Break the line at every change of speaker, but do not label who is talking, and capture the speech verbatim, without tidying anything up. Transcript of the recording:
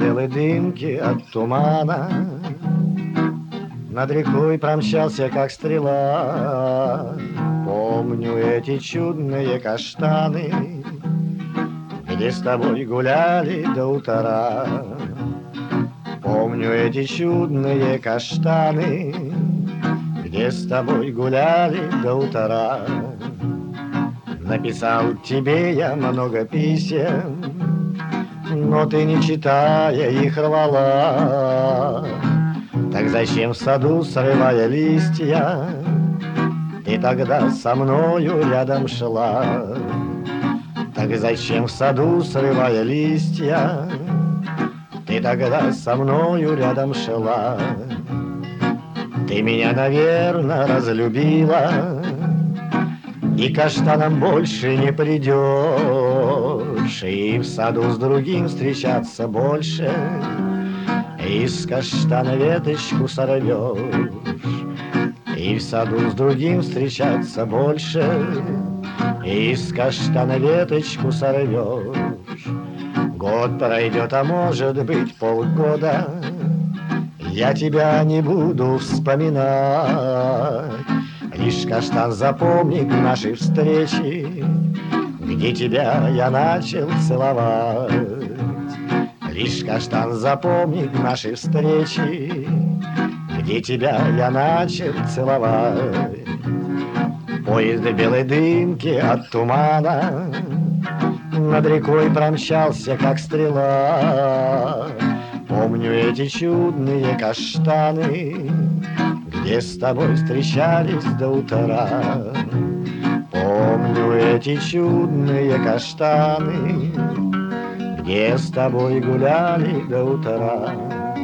белой дымки от тумана над рекой промчался, как стрела. Помню эти чудные каштаны, где с тобой гуляли до утра. Помню эти чудные каштаны, где с тобой гуляли до утра. Написал тебе я много писем, но ты, не читая, их рвала. Так зачем в саду, срывая листья, ты тогда со мною рядом шла? Так зачем в саду, срывая листья, ты тогда со мною рядом шла? Ты меня, наверно, разлюбила, и к каштанам больше не придешь, и в саду с другим встречаться больше, и с каштана веточку сорвешь, и в саду с другим встречаться больше, и с каштана веточку сорвешь. Год пройдет, а может быть полгода, я тебя не буду вспоминать. Лишь каштан запомнит наши встречи, где тебя я начал целовать. Лишь каштан запомнит наши встречи, где тебя я начал целовать. Поезд белой дымки от тумана над рекой промчался, как стрела. Помню эти чудные каштаны, где с тобой встречались до утра. Помню эти чудные каштаны, где с тобой гуляли до утра.